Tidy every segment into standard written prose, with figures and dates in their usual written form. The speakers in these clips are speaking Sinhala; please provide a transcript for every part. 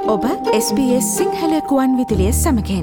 ඔබ SBS සිංහල ගුවන් විදුලිය සමගින්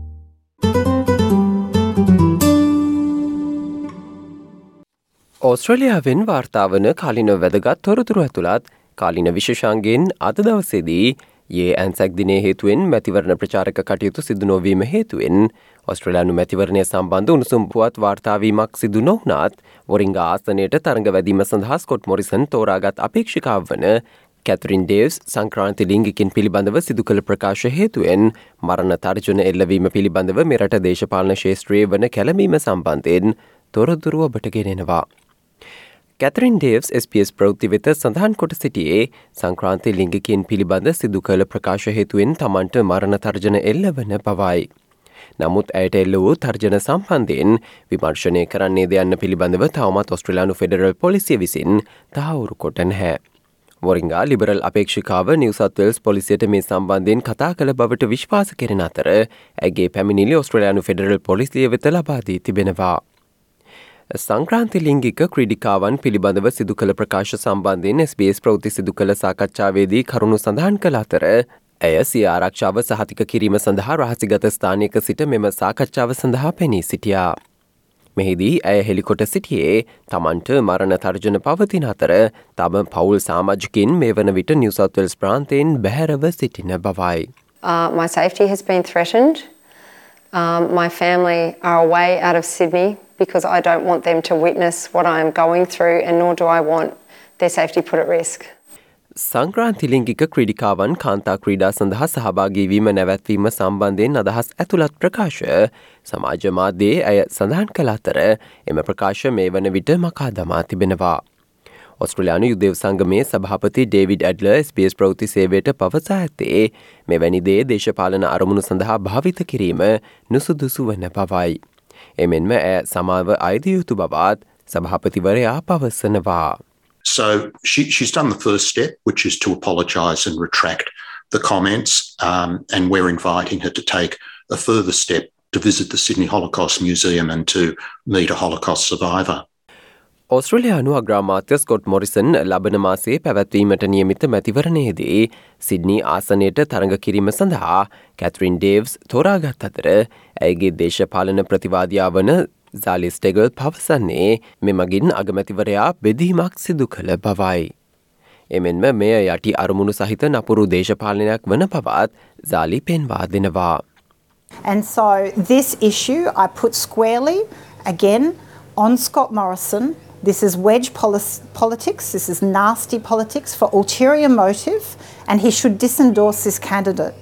ඕස්ට්‍රේලියාවෙන් වාර්තාවන කාලින වැදගත් තොරතුරු ඇතුළත් කාලින විශේෂාංගෙන් අද දවසේදී ඇන්සැක් දිනය හේතුවෙන් මැතිවරණ ප්‍රචාරක කටයුතු සිදු නොවීම හේතුවෙන් ඔස්ට්‍රේලියානු මැතිවරණය සම්බන්ධ උණුසුම් පුවත් වාර්තාවීමක් සිදු නොවුණත් වොරිංගා ආසනයට තරඟ වැදීම සඳහා ස්කොට් මොරිසන් තෝරාගත් අපේක්ෂිකාව වන කැතරින් ඩේව්ස් සංක්‍රාන්ති ලිංගිකින් පිළිබඳව සිදු කළ ප්‍රකාශ හේතුවෙන් මරණ තර්ජන එල්ලවීම පිළිබඳව මෙරට දේශපාලන ශේෂ්ත්‍රයේ වන කැළඹීම සම්බන්ධයෙන් තොරතුරු ඔබට ගෙනෙනවා. කැතරින් ඩේව්ස් SBS ප්‍රවෘත්ති වෙත සඳහන් කොට සිටියේ සංක්‍රාන්ති ලිංගිකයන් පිළිබඳ සිදු කළ ප්‍රකාශ හේතුවෙන් තමන්ට මරණ තර්ජන එල්ලවන බවයි. නමුත් ඇයට එල්ල වූ තර්ජන සම්බන්ධයෙන් විමර්ශනය කරන්නේ ද යන්න පිළිබඳව තවමත් ඔස්ට්‍රේලියානු ෆෙඩරල් පොලිසිය විසින් තහවුරු කොට නැහැ. වොරිංගා ලිබරල් අපේක්ෂිකාව නිව් සවුත් වේල්ස් පොලිසියට මේ සම්බන්ධයෙන් කතා කළ බවට විශ්වාස කෙරෙන අතර ඇගේ පැමිණිලි ඔස්ට්‍රේලියානු ෆෙඩරල් පොලිසිය වෙත ලබා දී තිබෙනවා. සංක්‍රාන්ති ලිංගික ක්‍රීඩිකාවන් පිළිබඳව සිදු කළ ප්‍රකාශ සම්බන්ධයෙන් SBS ප්‍රවෘත්ති සිදු කළ සාකච්ඡාවේදී කරුණු සඳහන් කළ අතර ඇය සිය ආරක්ෂාව සහතික කිරීම සඳහා රහසිගත ස්ථානයක සිට මෙම සාකච්ඡාව සඳහා පෙනී සිටියා. මෙහිදී ඇය හෙළිකොට සිටියේ තමන්ට මරණ තර්ජන පවතින අතර තම පවුල් සාමාජිකින් මේ වන විට නිව් සවුත් වේල්ස් ප්‍රාන්තයෙන් බැහැරව සිටින බවයි. My safety has been threatened. My family are away out of Sydney because I don't want them to witness what I am going through and nor do I want their safety put at risk. සංක්‍රාන්ති ලිංගික ක්‍රීඩිකාවන් කාන්තා ක්‍රීඩා සඳහා සහභාගීවීම නැවැත්වීම සම්බන්ධයෙන් අදහස් ඇතුළත් ප්‍රකාශ සමාජ මාධ්‍යයේ ඇය සඳහන් කළ අතර එම ප්‍රකාශ මේ වන විට මකා දමා තිබෙනවා. ඔස්ට්‍රේලියානු යුදෙව් සංගමේ සභාපති ඩේවිඩ් ඇඩ්ලර් SBS ප්‍රවෘත්ති සේවයට පවසා ඇත්තේ මෙවැනි දේ දේශපාලන අරමුණු සඳහා භාවිත කිරීම නුසුදුසු වන බවයි. එමෙන්ම ඇය සමාව අයිතිය යුතු බවත් සභාපතිවරයා පවසනවා. So she's done the first step, which is to apologise and retract the comments, and we're inviting her to take a further step to visit the Sydney Holocaust Museum and to meet a Holocaust survivor. ඔස්ට්‍රේලියානු අග්‍රාමාත්‍ය ස්කොට් මොරිසන් ලබන මාසයේ පැවැත්වීමට නියමිත මැතිවරණයේදී සිඩ්නි ආසනයට තරඟ කිරීම සඳහා කැතරින් ඩේව්ස් තෝරාගත් අතර ඇයගේ දේශපාලන ප්‍රතිවාදියා වන ઝાલી ස්ටෙගල් පවසන්නේ මෙමගින් අගමැතිවරයා බෙදීමක් සිදු කළ බවයි. එමෙන්ම මෙය යටි අරමුණු සහිත නපුරු දේශපාලනයක් වන බවත් ઝાલી පෙන්වා දෙනවා. And so this issue I put squarely again on Scott Morrison. This is wedge politics, this is nasty politics for ulterior motive and he should disendorse this candidate.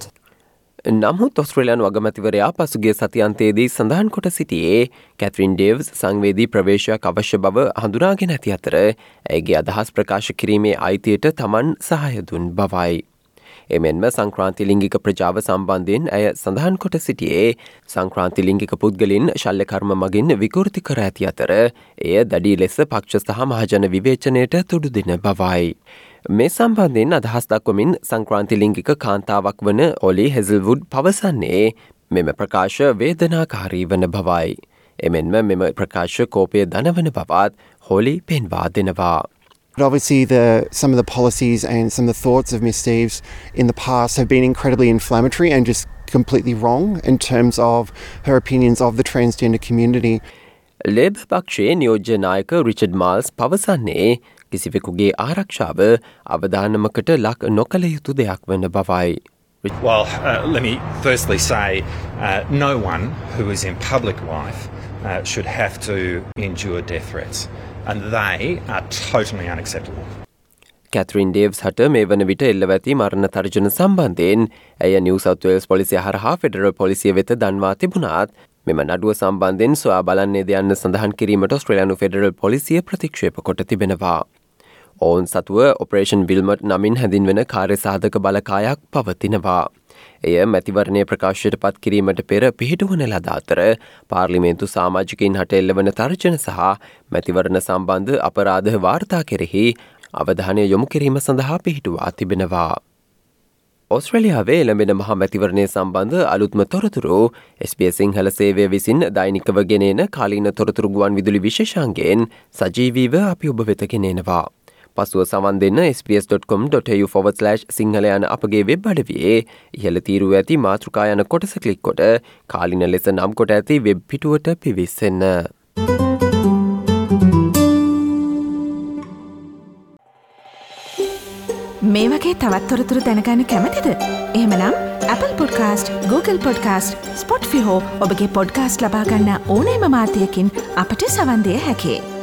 නමුත් ඔස්ට්‍රේලියානු අගමැතිවරයා පසුගිය සතියන්තයේදී සඳහන් කොට සිටියේ කැතරින් ඩේව්ස් සංවේදී ප්‍රවේශයක් අවශ්‍ය බව හඳුනාගෙන ඇති අතර ඇයගේ අදහස් ප්‍රකාශ කිරීමේ අයිතියට තමන් සහාය දුන් බවයි. එමෙන්ම සංක්‍රාන්ති ලිංගික ප්‍රජාව සම්බන්ධයෙන් ඇය සඳහන් කොට සිටියේ සංක්‍රාන්ති ලිංගික පුද්ගලින් ශල්‍ය කර්ම මගින් විකෘති කර ඇති අතර එය දැඩි ලෙස පක්ෂ සහ මහජන විවේචනයට තුඩු දෙන බවයි. මේ සම්බන්ධයෙන් අදහස් දක්වමින් සංක්‍රාන්ති ලිංගික කාන්තාවක් වන ඔලි හෙසල්වුඩ් පවසන්නේ මෙම ප්‍රකාශ වේදනාකාරී වන බවයි. එමෙන්ම මෙම ප්‍රකාශ කෝපය දනවන බවත් හොලි පෙන්වා දෙනවා. But obviously some of the policies and some of the thoughts of Ms Steeves in the past have been incredibly inflammatory and just completely wrong in terms of her opinions of the transgender community. Labour පක්ෂයේ නියෝජ්‍ය නායක රිචඩ් මාල්ස් පවසන්නේ කිසිවෙකුගේ ආරක්ෂාව අවධානමකට ලක් නොකළ යුතු දෙයක් වන බවයි. Well, let me firstly say no one who is in public life should have to endure death threats. And they are totally unacceptable. කැතරින් ඩේව්ස් හට මේ වන විට එල්ලව ඇති මරණ තර්ජන සම්බන්ධයෙන් ඇය නිව් සවුත් වේල්ස් පොලිසිය හරහා ෆෙඩරල් පොලිසිය වෙත දන්වා තිබුණත් මෙම නඩුව සම්බන්ධයෙන් සොයා බලන්නේ ද යන්න සඳහන් කිරීමට ඔස්ට්‍රේලියානු ෆෙඩරල් පොලිසිය ප්‍රතික්ෂේප කොට තිබෙනවා. ඔවුන් සතුව ඔපරේෂන් විල්මට් නමින් හැඳින්වෙන කාර්ය සාධක බලකායක් පවතිනවා. එය මැතිවරණය ප්‍රකාශයට පත් කිරීමට පෙර පිහිටුවන ලද අතර පාර්ලිමේන්තු සාමාජිකයින් හට එල්ලවන තර්ජන සහ මැතිවරණ සම්බන්ධ අපරාධ වාර්තා කෙරෙහි අවධානය යොමු කිරීම සඳහා පිහිටුවා තිබෙනවා. ඔස්ට්‍රේලියාවේ එළඹෙන මහා මැතිවරණය සම්බන්ධ අලුත්ම තොරතුරු SBS සිංහල සේවය විසින් දෛනිකව ගෙනෙන කාලීන තොරතුරු ගුවන් විදුලි විශේෂාංගයෙන් සජීවීව අපි ඔබ වෙත ගෙනෙනවා. පසුව සවන් දෙන්න sbs.com.au/සිංහල යන අපගේ වෙබ් අඩවියේ ඉහළ තීරුව ඇති මාතෘකා යන කොටස ක්ලික් කොට කාලින ලෙස නම් කොට ඇති වෙබ් පිටුවට පිවිසෙන්න. මේ වගේ තවත් තොරතුරු දැනගන්න කැමතිද? එහෙමනම් Apple Podcast, Google Podcast, Spotify හෝ ඔබගේ පොඩ්කාස්ට් ලබා ගන්න ඕනෑම මාධ්‍යයකින් අපට සවන් දෙන්න හැකියි.